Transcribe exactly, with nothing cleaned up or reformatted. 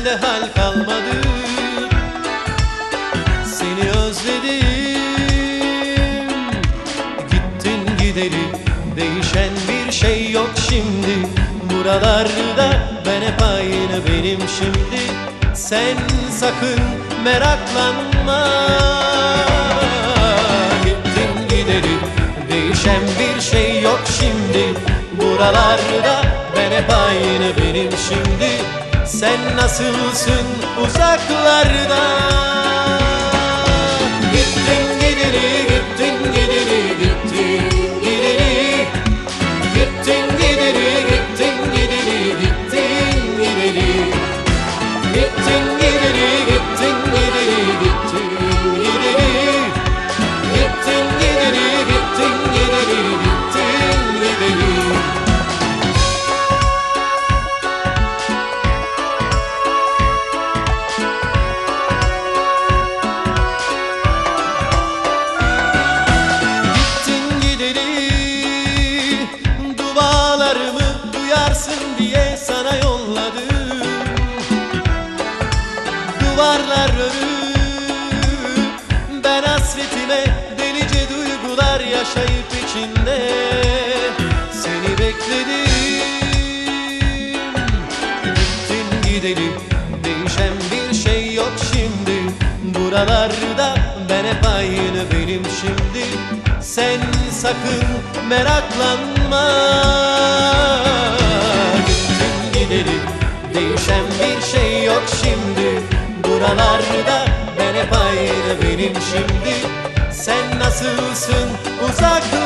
bende hal kalmadı. Seni özledim, gittin gideri, değişen bir şey yok şimdi. Buralarda ben hep aynı benim şimdi. Sen sakın meraklanma, gittin gideri, değişen bir şey yok şimdi. Buralarda ben hep aynı benim şimdi. Sen nasılsın uzaklarda? Gittin gideri, gittin gideri, gittin gideri, gittin gideri, gittin gideri, gittin gideri, gittin gideri, gittin gideri, gittin gideri, gittin gideri, gittin gideri, gittin gideri. Diye sana yolladım. Duvarlar örüp ben hasretime delice duygular yaşayıp içinde seni bekledim. Gittin gidelim, değişen bir şey yok şimdi. Buralarda ben hep aynı benim şimdi. Sen sakın meraklanma, değişen bir şey yok şimdi. Buralarda ben hep aynı benim şimdi. Sen nasılsın uzakta?